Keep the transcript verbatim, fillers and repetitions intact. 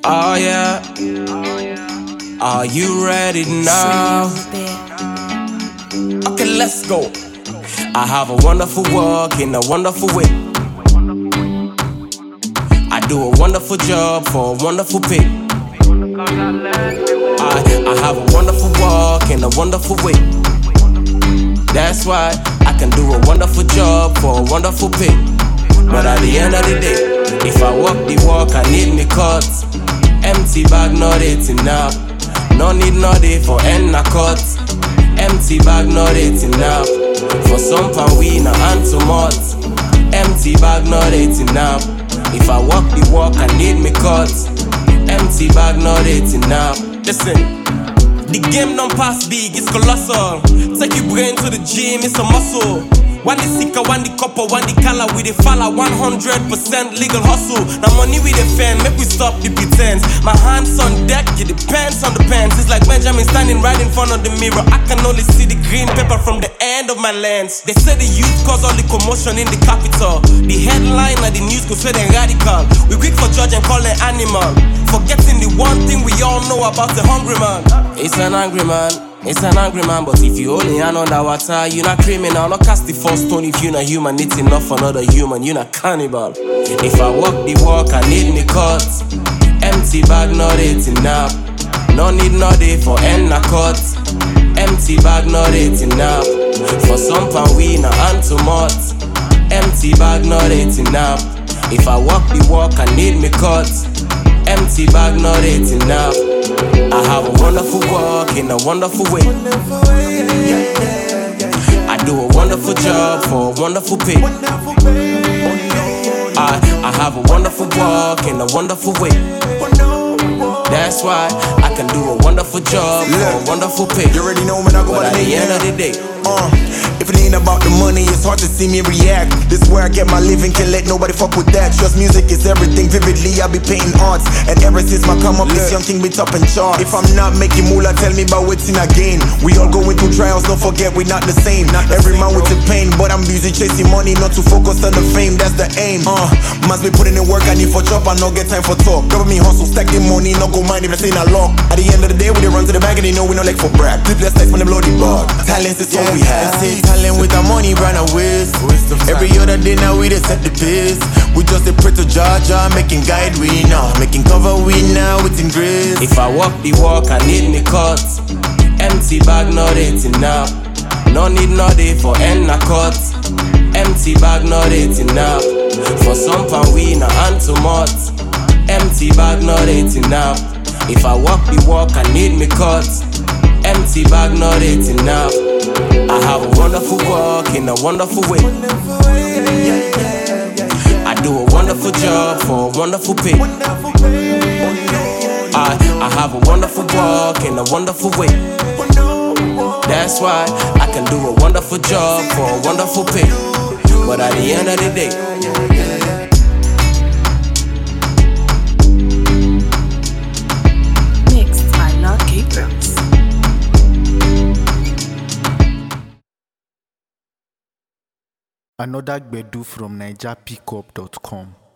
Oh yeah. Are you ready now? Okay, let's go. I have a wonderful work in a wonderful way. I do a wonderful job for a wonderful pay. I, I have a wonderful work in a wonderful way. That's why I can do a wonderful job for a wonderful pay. But at the end of the day, if I walk the walk, I need me cuts. Empty bag, not it enough. No need no day for end a cut. Empty bag, not it enough. For some pan we na and too much. Empty bag, not it enough. If I walk the walk, I need me cuts. Empty bag, not it enough. Listen, the game don't pass big, it's colossal. Take your brain to the gym, it's a muscle. One the sicker, one the copper, one the color with the falla. One hundred percent legal hustle. Now money with the fan, make we stop the pretense. My hands on deck, it depends on the pants. It's like Benjamin standing right in front of the mirror. I can only see the green pepper from the end of my lens. They say the youth cause all the commotion in the capital. The headline of the news go say they're radical. We quick for judge and call an animal, forgetting the one thing we all know about the hungry man. It's an angry man. It's an angry man, but if you only hand on that water, you're not criminal. Not cast the first stone if you're not human. It's enough for another human, you're not cannibal. If I walk the walk, I need me cuts. Empty bag, not it enough. No need no day for end a cut. Empty bag, not it enough. For some pan we na and too much. Empty bag, not it enough. If I walk the walk, I need me cuts. Empty bag, not it enough. I have a wonderful work in a wonderful way. I do a wonderful job for a wonderful pay. I, I have a wonderful work in a wonderful way. That's why I can do a wonderful job for a wonderful pay. You already know when I go but by at the the end of the day, uh, if it ain't about the money, it's hard to see me react. This is where I get my living, can't let nobody fuck with that. Just music is everything, vividly I be painting arts. And ever since my come up, this young thing be top and chart. If I'm not making moolah, tell me about what's in again. We all going through trials, don't forget we not the same. Not every man with the pain, but I'm busy chasing money, not to focus on the fame, that's the aim. Uh, must be putting in work, I need for job, I not get time for talk. Cover me hustle, stack the money, not go mind if I say not lock. At the end of the day, we dey run to the bank and they know we no like for brag. Sleepless nights from the bloody bar. Talents is what we have. Talent with our money run away. Every other day now we just set the pace. We just a pray to Georgia, making guide we now, making cover we now with in grace. If I walk the walk, I need me cuts. Empty bag, not it enough. No need no day for end a cut. Empty bag, not it enough. For some pan we na and too much. Empty bag, not it enough. If I walk the walk, I need me cuts. Empty bag, not it enough. I have a wonderful work in a wonderful way. I do a wonderful job for a wonderful pay. I, I have a wonderful work in a wonderful way. That's why I can do a wonderful job for a wonderful pay. But at the end of the day, Another Gbedu from Niger Pickup dot com.